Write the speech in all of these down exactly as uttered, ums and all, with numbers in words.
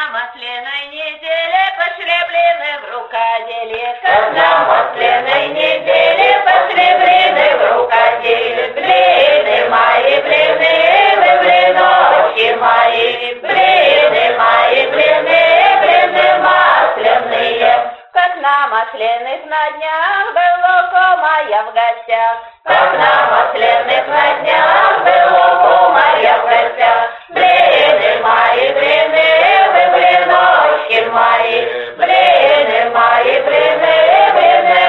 на масляной неделе пошли блины в рукоделие, как на масляной неделе пошли блины в рукоделие. Блины мои, блины, вы блиночки мои, блины мои, блины, блины масляные. Как на масляных на днях было кумая в гостях, как на масляных на днях было кумая в гостях. Блины мои, блины, вы блиночки мои, блины мои, блины, блины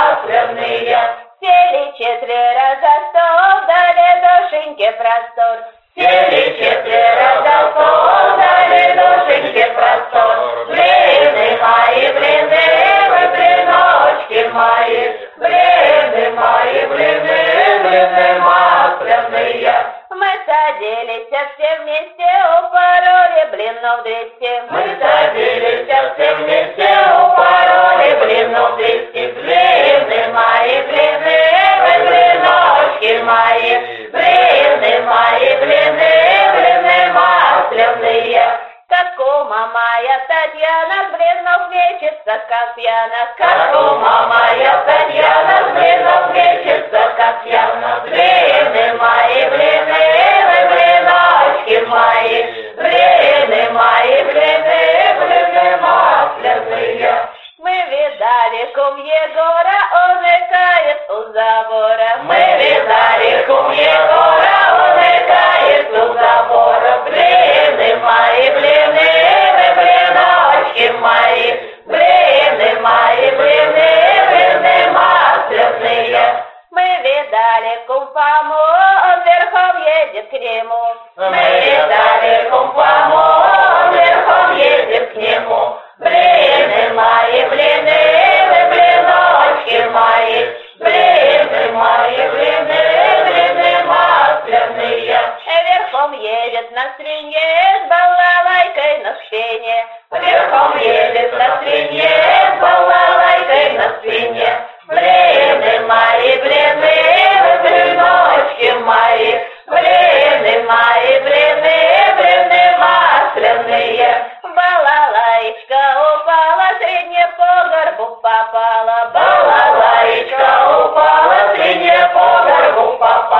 масляные. Сели четверо за стол, дали душеньке простор. Сели четверо за стол, дали душеньке простор. Блины мои, блины, вы блиночки мои, блины мои, блины, блины масляные. Мы садились все вместе, упороли блинов двести. Мы садились все вместе, упороли блинов двести. Блины мои, блины, вы блиночки мои, блины мои, блины, блины масляные. Как кума моя Татьяна с блинов вечится, как пьяна. Как кума моя Татьяна с блинов вечится, как пьяна. Блины мои, блины, вы блиночки мои, блины мои, блины, блины масляные. Мы видали кум Егора, он икает у забора. Мы видали кум Егора, он икает у забора. Блины мои, блины, вы блиночки мои, блины мои, блины, блины масляные. Мы видали кум Фому, он верхом едет к нему. Мы видали кум Фому, он верхом едет к нему. Блины мои, блины, вы блиночки мои, блины мои, блины, блины масляные. Верхом едет на свинье с балалайкой на спине. Верхом едет на свинье с балалайкой на спине. Блины мои, блины, вы блиночки мои, блины мои, блины, блины масляные. Балалайка упала, средняя по горбу попала. Балалайка упала, средняя по горбу попала.